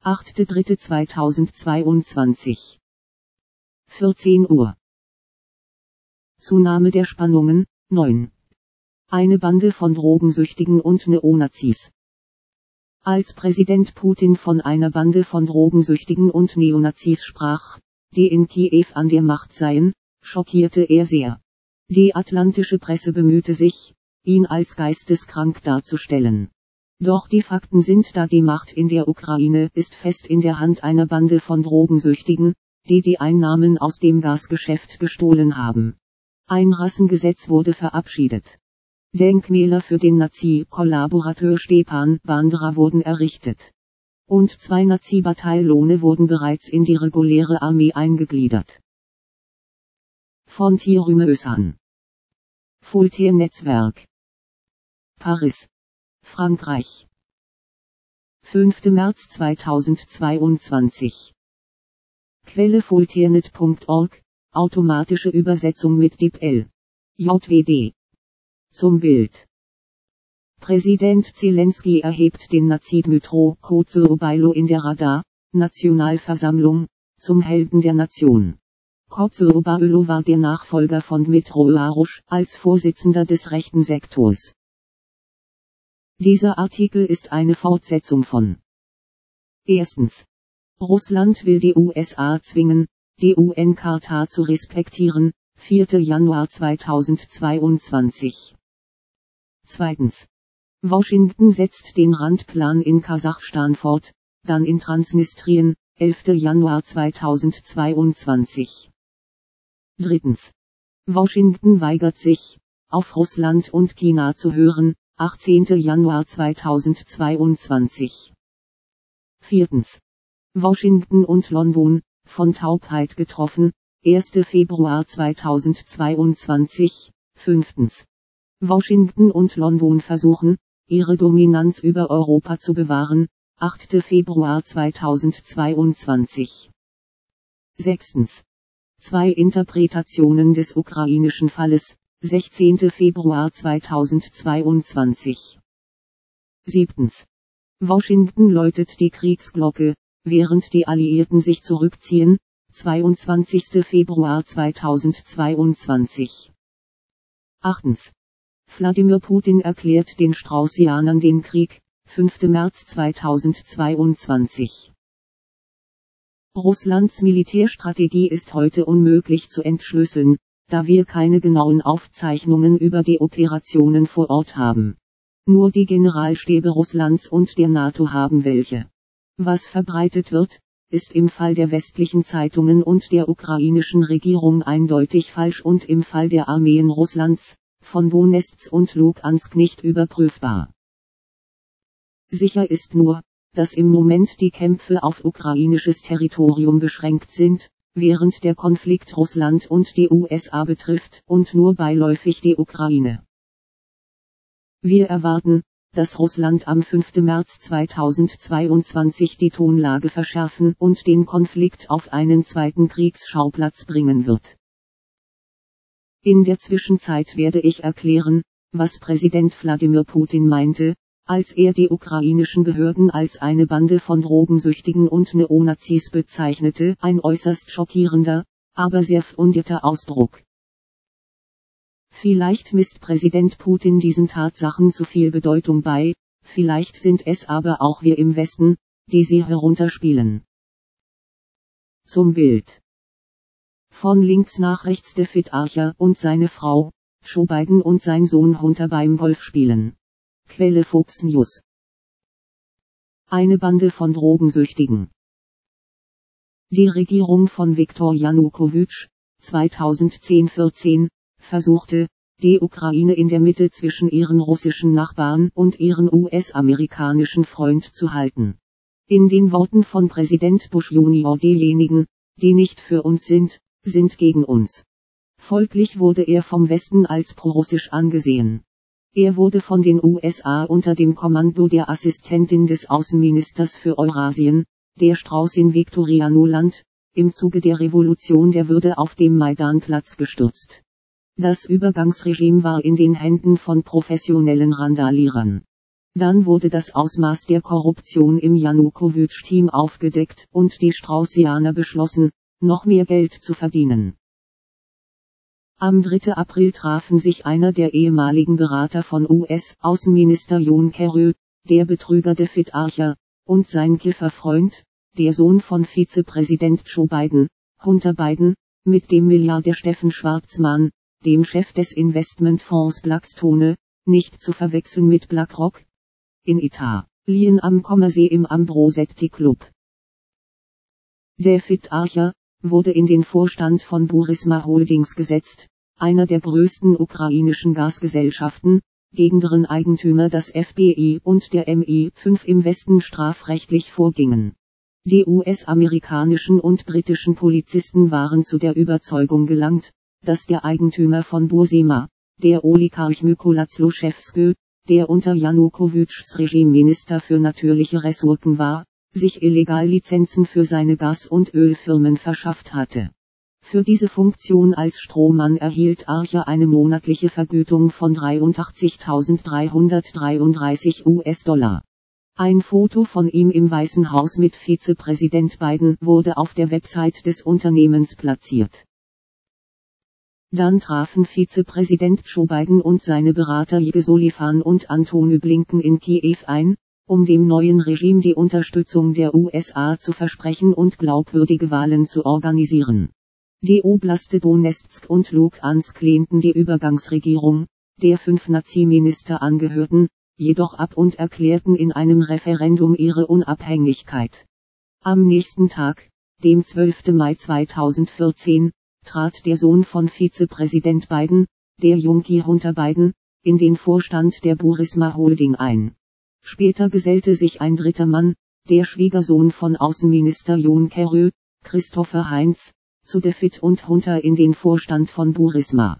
8.3.2022. 14 Uhr. Zunahme der Spannungen, 9. Eine Bande von Drogensüchtigen und Neonazis. Als Präsident Putin von einer Bande von Drogensüchtigen und Neonazis sprach, die in Kiew an der Macht seien, schockierte er sehr. Die atlantische Presse bemühte sich, ihn als geisteskrank darzustellen. Doch die Fakten sind da: die Macht in der Ukraine ist fest in der Hand einer Bande von Drogensüchtigen, die die Einnahmen aus dem Gasgeschäft gestohlen haben. Ein Rassengesetz wurde verabschiedet. Denkmäler für den Nazi-Kollaborateur Stepan Bandera wurden errichtet. Und 2 Nazi-Bataillone wurden bereits in die reguläre Armee eingegliedert. Von Thierry Meussan. Voltaire-Netzwerk. Paris, Frankreich. 5. März 2022. Quelle voltairenet.org, automatische Übersetzung mit DeepL. JWD. Zum Bild. Präsident Zelensky erhebt den Nazi Dmytro Kozyrebailo in der Rada-Nationalversammlung zum Helden der Nation. Kozyrebailo war der Nachfolger von Dmytro Yarosh als Vorsitzender des rechten Sektors. Dieser Artikel ist eine Fortsetzung von. Erstens. Russland will die USA zwingen, die UN-Charta zu respektieren. 4. Januar 2022. Zweitens. Washington setzt den Randplan in Kasachstan fort, dann in Transnistrien. 11. Januar 2022. Drittens. Washington weigert sich, auf Russland und China zu hören. 18. Januar 2022. Viertens. Washington und London, von Taubheit getroffen. 1. Februar 2022. Fünftens. Washington und London versuchen, ihre Dominanz über Europa zu bewahren. 8. Februar 2022. Sechstens. 2 Interpretationen des ukrainischen Falles. 16. Februar 2022. Siebtens. Washington läutet die Kriegsglocke, während die Alliierten sich zurückziehen. 22. Februar 2022. Achtens. Wladimir Putin erklärt den Straußianern den Krieg. 5. März 2022. Russlands Militärstrategie ist heute unmöglich zu entschlüsseln, da wir keine genauen Aufzeichnungen über die Operationen vor Ort haben. Nur die Generalstäbe Russlands und der NATO haben welche. Was verbreitet wird, ist im Fall der westlichen Zeitungen und der ukrainischen Regierung eindeutig falsch und im Fall der Armeen Russlands, von Donezk und Lugansk, nicht überprüfbar. Sicher ist nur, dass im Moment die Kämpfe auf ukrainisches Territorium beschränkt sind, während der Konflikt Russland und die USA betrifft und nur beiläufig die Ukraine. Wir erwarten, dass Russland am 5. März 2022 die Tonlage verschärfen und den Konflikt auf einen zweiten Kriegsschauplatz bringen wird. In der Zwischenzeit werde ich erklären, was Präsident Wladimir Putin meinte, als er die ukrainischen Behörden als eine Bande von Drogensüchtigen und Neonazis bezeichnete. Ein äußerst schockierender, aber sehr fundierter Ausdruck. Vielleicht misst Präsident Putin diesen Tatsachen zu viel Bedeutung bei, vielleicht sind es aber auch wir im Westen, die sie herunterspielen. Zum Bild. Von links nach rechts: David Archer und seine Frau, Joe Biden und sein Sohn Hunter beim Golfspielen. Quelle Fox News. Eine Bande von Drogensüchtigen. Die Regierung von Viktor Janukowitsch, 2010-14, versuchte, die Ukraine in der Mitte zwischen ihren russischen Nachbarn und ihren US-amerikanischen Freund zu halten. In den Worten von Präsident Bush Jr.: diejenigen, die nicht für uns sind, sind gegen uns. Folglich wurde er vom Westen als prorussisch angesehen. Er wurde von den USA unter dem Kommando der Assistentin des Außenministers für Eurasien, der Straußin Viktoria Nuland, im Zuge der Revolution der Würde auf dem Maidanplatz gestürzt. Das Übergangsregime war in den Händen von professionellen Randalierern. Dann wurde das Ausmaß der Korruption im Janukowitsch-Team aufgedeckt und die Straußianer beschlossen, noch mehr Geld zu verdienen. Am 3. April trafen sich einer der ehemaligen Berater von US-Außenminister John Kerry, der Betrüger David Archer, und sein Kifferfreund, der Sohn von Vizepräsident Joe Biden, Hunter Biden, mit dem Milliardär Steffen Schwarzman, dem Chef des Investmentfonds Blackstone, nicht zu verwechseln mit BlackRock, in Italien am Commersee im Ambrosetti Club. David Archer wurde in den Vorstand von Burisma Holdings gesetzt, einer der größten ukrainischen Gasgesellschaften, gegen deren Eigentümer das FBI und der MI5 im Westen strafrechtlich vorgingen. Die US-amerikanischen und britischen Polizisten waren zu der Überzeugung gelangt, dass der Eigentümer von Burisma, der Oligarch Mykola Zlochevsky, der unter Janukowitschs Regime Minister für natürliche Ressourcen war, sich illegal Lizenzen für seine Gas- und Ölfirmen verschafft hatte. Für diese Funktion als Strohmann erhielt Archer eine monatliche Vergütung von 83.333 US-Dollar. Ein Foto von ihm im Weißen Haus mit Vizepräsident Biden wurde auf der Website des Unternehmens platziert. Dann trafen Vizepräsident Joe Biden und seine Berater Jake Sullivan und Antony Blinken in Kiew ein, um dem neuen Regime die Unterstützung der USA zu versprechen und glaubwürdige Wahlen zu organisieren. Die Oblaste Donezk und Luhansk lehnten die Übergangsregierung, der 5 Nazi-Minister angehörten, jedoch ab und erklärten in einem Referendum ihre Unabhängigkeit. Am nächsten Tag, dem 12. Mai 2014, trat der Sohn von Vizepräsident Biden, der Junkie Hunter Biden, in den Vorstand der Burisma Holding ein. Später gesellte sich ein dritter Mann, der Schwiegersohn von Außenminister John Kerry, Christopher Heinz, zu David und Hunter in den Vorstand von Burisma.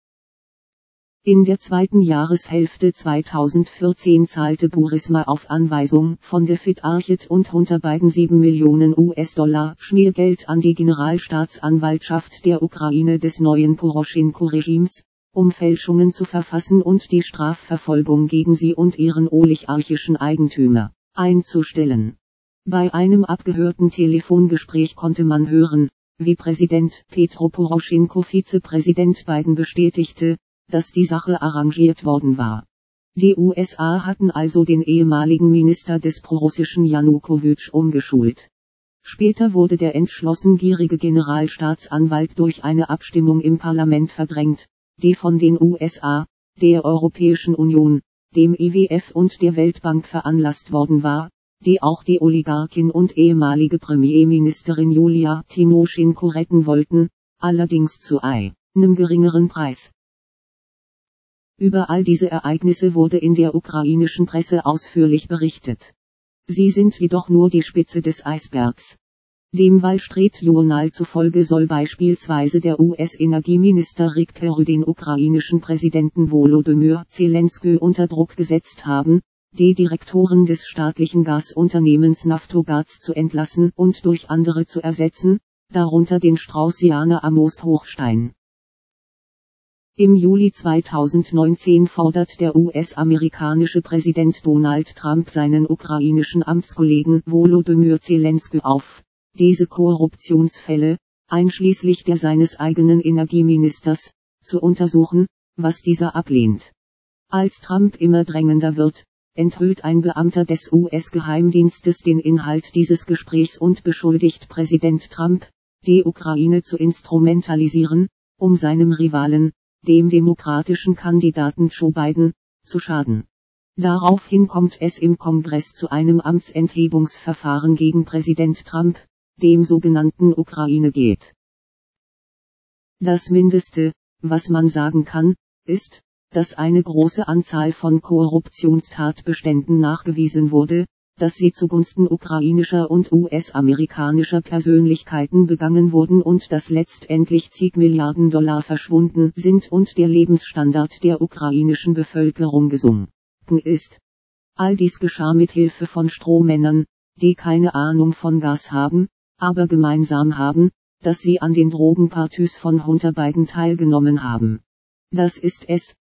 In der zweiten Jahreshälfte 2014 zahlte Burisma auf Anweisung von David Archer und Hunter Biden 7 Millionen US-Dollar Schmiergeld an die Generalstaatsanwaltschaft der Ukraine des neuen Poroschenko-Regimes, um Fälschungen zu verfassen und die Strafverfolgung gegen sie und ihren oligarchischen Eigentümer einzustellen. Bei einem abgehörten Telefongespräch konnte man hören, wie Präsident Petro Poroschenko Vizepräsident Biden bestätigte, dass die Sache arrangiert worden war. Die USA hatten also den ehemaligen Minister des prorussischen Janukowitsch umgeschult. Später wurde der entschlossen gierige Generalstaatsanwalt durch eine Abstimmung im Parlament verdrängt, die von den USA, der Europäischen Union, dem IWF und der Weltbank veranlasst worden war, die auch die Oligarchin und ehemalige Premierministerin Julia Tymoschenko retten wollten, allerdings zu einem geringeren Preis. Über all diese Ereignisse wurde in der ukrainischen Presse ausführlich berichtet. Sie sind jedoch nur die Spitze des Eisbergs. Dem Wall Street Journal zufolge soll beispielsweise der US-Energieminister Rick Perry den ukrainischen Präsidenten Volodymyr Zelensky unter Druck gesetzt haben, die Direktoren des staatlichen Gasunternehmens Naftogaz zu entlassen und durch andere zu ersetzen, darunter den Straußianer Amos Hochstein. Im Juli 2019 fordert der US-amerikanische Präsident Donald Trump seinen ukrainischen Amtskollegen Volodymyr Zelensky auf, diese Korruptionsfälle, einschließlich der seines eigenen Energieministers, zu untersuchen, was dieser ablehnt. Als Trump immer drängender wird, enthüllt ein Beamter des US-Geheimdienstes den Inhalt dieses Gesprächs und beschuldigt Präsident Trump, die Ukraine zu instrumentalisieren, um seinem Rivalen, dem demokratischen Kandidaten Joe Biden, zu schaden. Daraufhin kommt es im Kongress zu einem Amtsenthebungsverfahren gegen Präsident Trump, dem sogenannten Ukraine-Gate. Das Mindeste, was man sagen kann, ist, dass eine große Anzahl von Korruptionstatbeständen nachgewiesen wurde, dass sie zugunsten ukrainischer und US-amerikanischer Persönlichkeiten begangen wurden und dass letztendlich zig Milliarden Dollar verschwunden sind und der Lebensstandard der ukrainischen Bevölkerung gesunken ist. All dies geschah mit Hilfe von Strohmännern, die keine Ahnung von Gas haben, aber gemeinsam haben, dass sie an den Drogenpartys von Hunter Biden teilgenommen haben. Das ist es,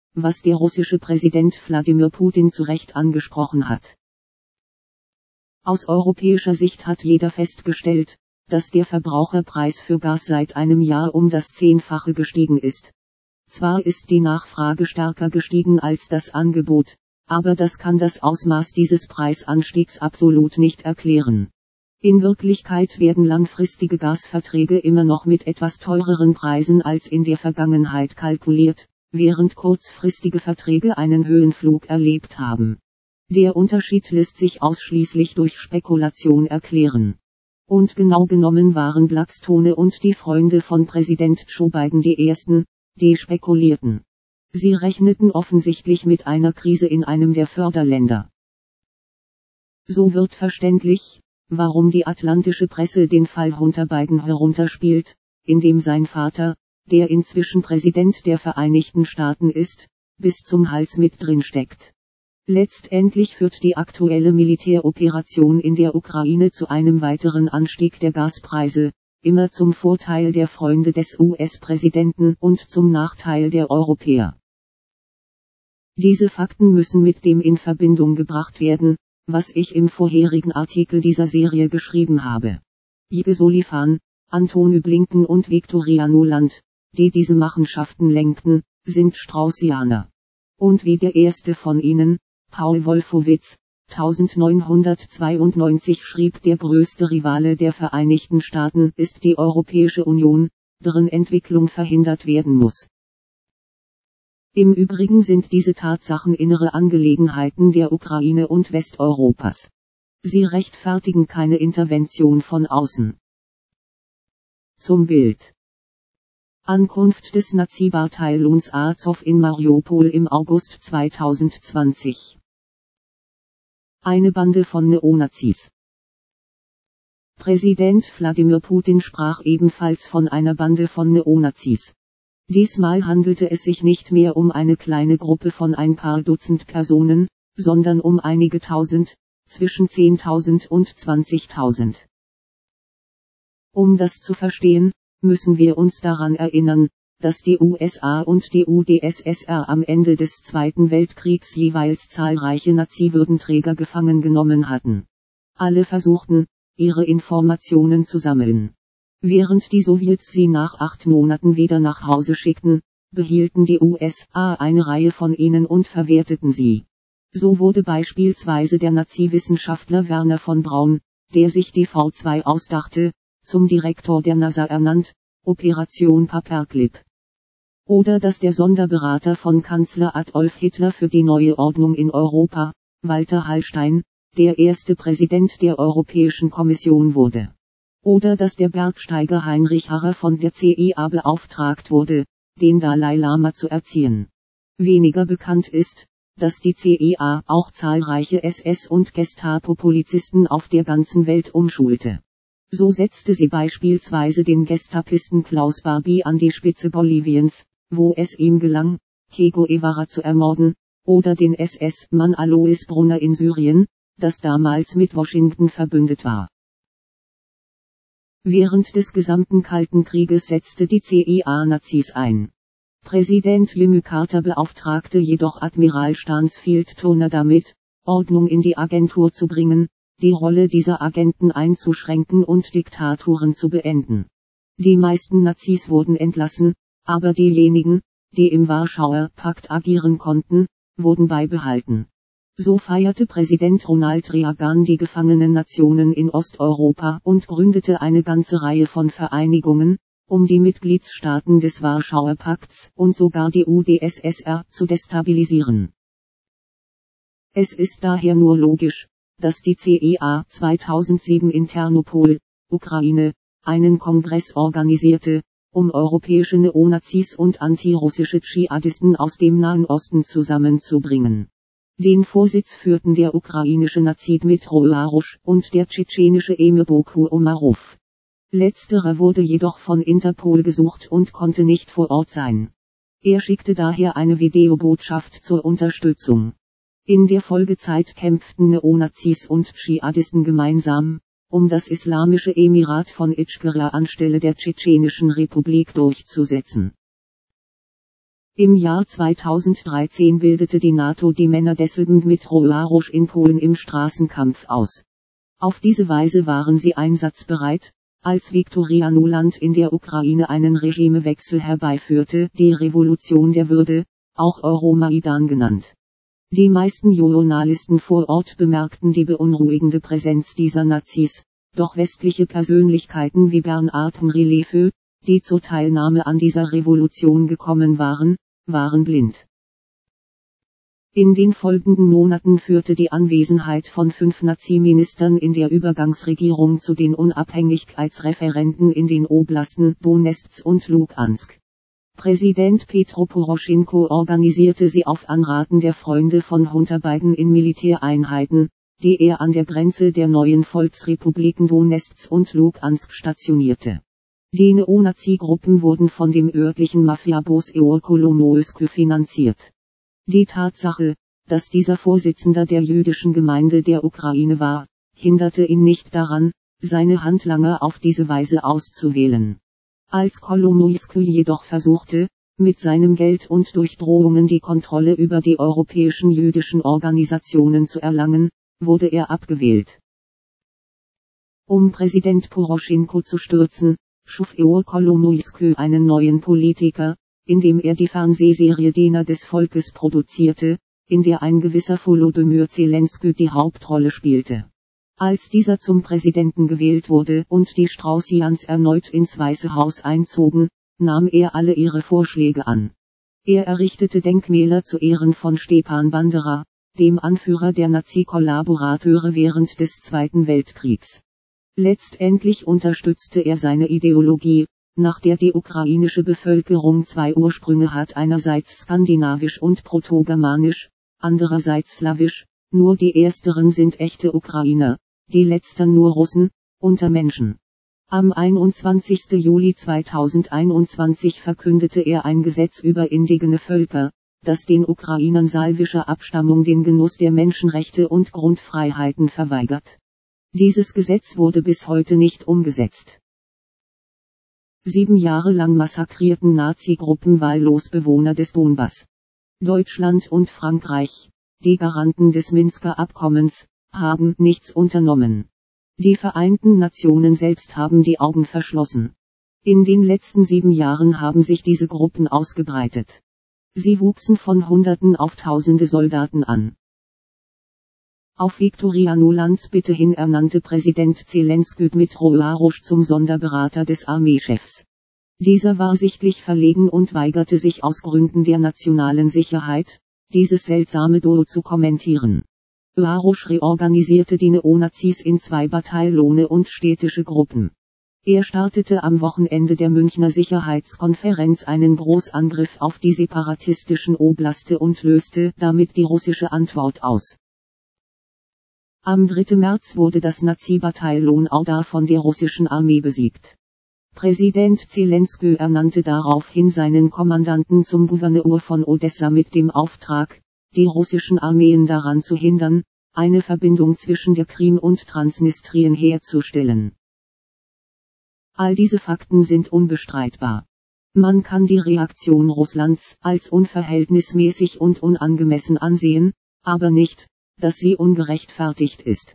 was der russische Präsident Wladimir Putin zu Recht angesprochen hat. Aus europäischer Sicht hat jeder festgestellt, dass der Verbraucherpreis für Gas seit einem Jahr um das 10-fache gestiegen ist. Zwar ist die Nachfrage stärker gestiegen als das Angebot, aber das kann das Ausmaß dieses Preisanstiegs absolut nicht erklären. In Wirklichkeit werden langfristige Gasverträge immer noch mit etwas teureren Preisen als in der Vergangenheit kalkuliert, während kurzfristige Verträge einen Höhenflug erlebt haben. Der Unterschied lässt sich ausschließlich durch Spekulation erklären. Und genau genommen waren Blackstone und die Freunde von Präsident Joe Biden die ersten, die spekulierten. Sie rechneten offensichtlich mit einer Krise in einem der Förderländer. So wird verständlich, warum die atlantische Presse den Fall Hunter Biden herunterspielt, indem sein Vater, der inzwischen Präsident der Vereinigten Staaten ist, bis zum Hals mit drin steckt. Letztendlich führt die aktuelle Militäroperation in der Ukraine zu einem weiteren Anstieg der Gaspreise, immer zum Vorteil der Freunde des US-Präsidenten und zum Nachteil der Europäer. Diese Fakten müssen mit dem in Verbindung gebracht werden, was ich im vorherigen Artikel dieser Serie geschrieben habe. Jake Sullivan, Antony Blinken und Victoria Nuland, die diese Machenschaften lenkten, sind Straußianer. Und wie der erste von ihnen, Paul Wolfowitz, 1992 schrieb, der größte Rivale der Vereinigten Staaten ist die Europäische Union, deren Entwicklung verhindert werden muss. Im Übrigen sind diese Tatsachen innere Angelegenheiten der Ukraine und Westeuropas. Sie rechtfertigen keine Intervention von außen. Zum Bild. Ankunft des Nazi-Bataillons Azov in Mariupol im August 2020. Eine Bande von Neonazis. Präsident Wladimir Putin sprach ebenfalls von einer Bande von Neonazis. Diesmal handelte es sich nicht mehr um eine kleine Gruppe von ein paar Dutzend Personen, sondern um einige Tausend, zwischen 10.000 und 20.000. Um das zu verstehen, müssen wir uns daran erinnern, dass die USA und die UdSSR am Ende des Zweiten Weltkriegs jeweils zahlreiche Nazi-Würdenträger gefangen genommen hatten. Alle versuchten, ihre Informationen zu sammeln. Während die Sowjets sie nach 8 Monaten wieder nach Hause schickten, behielten die USA eine Reihe von ihnen und verwerteten sie. So wurde beispielsweise der Nazi-Wissenschaftler Werner von Braun, der sich die V2 ausdachte, zum Direktor der NASA ernannt, Operation Paperclip. Oder dass der Sonderberater von Kanzler Adolf Hitler für die neue Ordnung in Europa, Walter Hallstein, der erste Präsident der Europäischen Kommission wurde. Oder dass der Bergsteiger Heinrich Harrer von der CIA beauftragt wurde, den Dalai Lama zu erziehen. Weniger bekannt ist, dass die CIA auch zahlreiche SS- und Gestapo-Polizisten auf der ganzen Welt umschulte. So setzte sie beispielsweise den Gestapisten Klaus Barbie an die Spitze Boliviens, wo es ihm gelang, Che Guevara zu ermorden, oder den SS-Mann Alois Brunner in Syrien, das damals mit Washington verbündet war. Während des gesamten Kalten Krieges setzte die CIA Nazis ein. Präsident Jimmy Carter beauftragte jedoch Admiral Stansfield Turner damit, Ordnung in die Agentur zu bringen, die Rolle dieser Agenten einzuschränken und Diktaturen zu beenden. Die meisten Nazis wurden entlassen, aber diejenigen, die im Warschauer Pakt agieren konnten, wurden beibehalten. So feierte Präsident Ronald Reagan die gefangenen Nationen in Osteuropa und gründete eine ganze Reihe von Vereinigungen, um die Mitgliedstaaten des Warschauer Pakts und sogar die UdSSR zu destabilisieren. Es ist daher nur logisch, dass die CIA 2007 in Ternopol, Ukraine, einen Kongress organisierte, um europäische Neonazis und antirussische Dschihadisten aus dem Nahen Osten zusammenzubringen. Den Vorsitz führten der ukrainische Nazi Dmytro Yarosch und der tschetschenische Emir Boku Omarov. Letzterer wurde jedoch von Interpol gesucht und konnte nicht vor Ort sein. Er schickte daher eine Videobotschaft zur Unterstützung. In der Folgezeit kämpften Neonazis und Dschihadisten gemeinsam, um das Islamische Emirat von Ichkeria anstelle der Tschetschenischen Republik durchzusetzen. Im Jahr 2013 bildete die NATO die Männer desselben mit Rołaróż in Polen im Straßenkampf aus. Auf diese Weise waren sie einsatzbereit, als Viktoria Nuland in der Ukraine einen Regimewechsel herbeiführte, die Revolution der Würde, auch Euromaidan genannt. Die meisten Journalisten vor Ort bemerkten die beunruhigende Präsenz dieser Nazis, doch westliche Persönlichkeiten wie Bernard Henri Lefeu, die zur Teilnahme an dieser Revolution gekommen waren, waren blind. In den folgenden Monaten führte die Anwesenheit von 5 Nazi-Ministern in der Übergangsregierung zu den Unabhängigkeitsreferenden in den Oblasten Donezk und Lugansk. Präsident Petro Poroschenko organisierte sie auf Anraten der Freunde von Hunter Biden in Militäreinheiten, die er an der Grenze der neuen Volksrepubliken Donezk und Lugansk stationierte. Die Neonazi-Gruppen wurden von dem örtlichen Mafiaboss Eor Kolomoisky finanziert. Die Tatsache, dass dieser Vorsitzender der jüdischen Gemeinde der Ukraine war, hinderte ihn nicht daran, seine Handlanger auf diese Weise auszuwählen. Als Kolomoisky jedoch versuchte, mit seinem Geld und durch Drohungen die Kontrolle über die europäischen jüdischen Organisationen zu erlangen, wurde er abgewählt. Um Präsident Poroschenko zu stürzen, schuf Eor Kolomoisky einen neuen Politiker, indem er die Fernsehserie Diener des Volkes produzierte, in der ein gewisser Volodymyr Zelensky die Hauptrolle spielte. Als dieser zum Präsidenten gewählt wurde und die Straußians erneut ins Weiße Haus einzogen, nahm er alle ihre Vorschläge an. Er errichtete Denkmäler zu Ehren von Stepan Bandera, dem Anführer der Nazi-Kollaborateure während des Zweiten Weltkriegs. Letztendlich unterstützte er seine Ideologie, nach der die ukrainische Bevölkerung 2 Ursprünge hat, einerseits skandinavisch und protogermanisch, andererseits slawisch, nur die ersteren sind echte Ukrainer, die letzteren nur Russen, Untermenschen. Am 21. Juli 2021 verkündete er ein Gesetz über indigene Völker, das den Ukrainern slawischer Abstammung den Genuss der Menschenrechte und Grundfreiheiten verweigert. Dieses Gesetz wurde bis heute nicht umgesetzt. 7 Jahre lang massakrierten Nazi-Gruppen wahllos Bewohner des Donbass. Deutschland und Frankreich, die Garanten des Minsker Abkommens, haben nichts unternommen. Die Vereinten Nationen selbst haben die Augen verschlossen. In den letzten 7 Jahren haben sich diese Gruppen ausgebreitet. Sie wuchsen von Hunderten auf Tausende Soldaten an. Auf Viktoria Nulands Bitte hin ernannte Präsident Zelensky mit Rołaróż zum Sonderberater des Armeechefs. Dieser war sichtlich verlegen und weigerte sich aus Gründen der nationalen Sicherheit, dieses seltsame Duo zu kommentieren. Rołaróż reorganisierte die Neonazis in 2 Bataillone und städtische Gruppen. Er startete am Wochenende der Münchner Sicherheitskonferenz einen Großangriff auf die separatistischen Oblaste und löste damit die russische Antwort aus. Am 3. März wurde das Nazi-Bataillon Auda von der russischen Armee besiegt. Präsident Zelensky ernannte daraufhin seinen Kommandanten zum Gouverneur von Odessa mit dem Auftrag, die russischen Armeen daran zu hindern, eine Verbindung zwischen der Krim und Transnistrien herzustellen. All diese Fakten sind unbestreitbar. Man kann die Reaktion Russlands als unverhältnismäßig und unangemessen ansehen, aber nicht, dass sie ungerechtfertigt ist.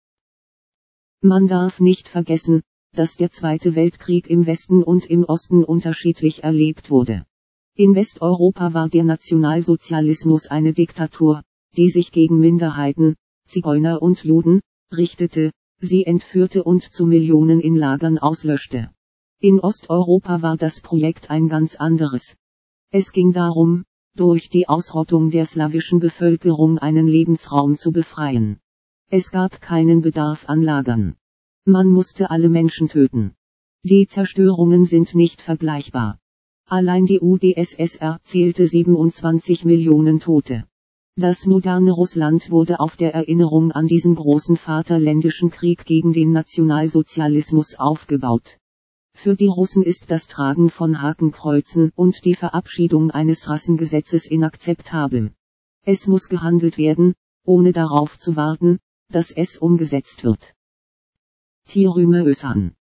Man darf nicht vergessen, dass der Zweite Weltkrieg im Westen und im Osten unterschiedlich erlebt wurde. In Westeuropa war der Nationalsozialismus eine Diktatur, die sich gegen Minderheiten, Zigeuner und Juden, richtete, sie entführte und zu Millionen in Lagern auslöschte. In Osteuropa war das Projekt ein ganz anderes. Es ging darum, durch die Ausrottung der slawischen Bevölkerung einen Lebensraum zu befreien. Es gab keinen Bedarf an Lagern. Man musste alle Menschen töten. Die Zerstörungen sind nicht vergleichbar. Allein die UdSSR zählte 27 Millionen Tote. Das moderne Russland wurde auf der Erinnerung an diesen großen Vaterländischen Krieg gegen den Nationalsozialismus aufgebaut. Für die Russen ist das Tragen von Hakenkreuzen und die Verabschiedung eines Rassengesetzes inakzeptabel. Es muss gehandelt werden, ohne darauf zu warten, dass es umgesetzt wird. Thierry Meussan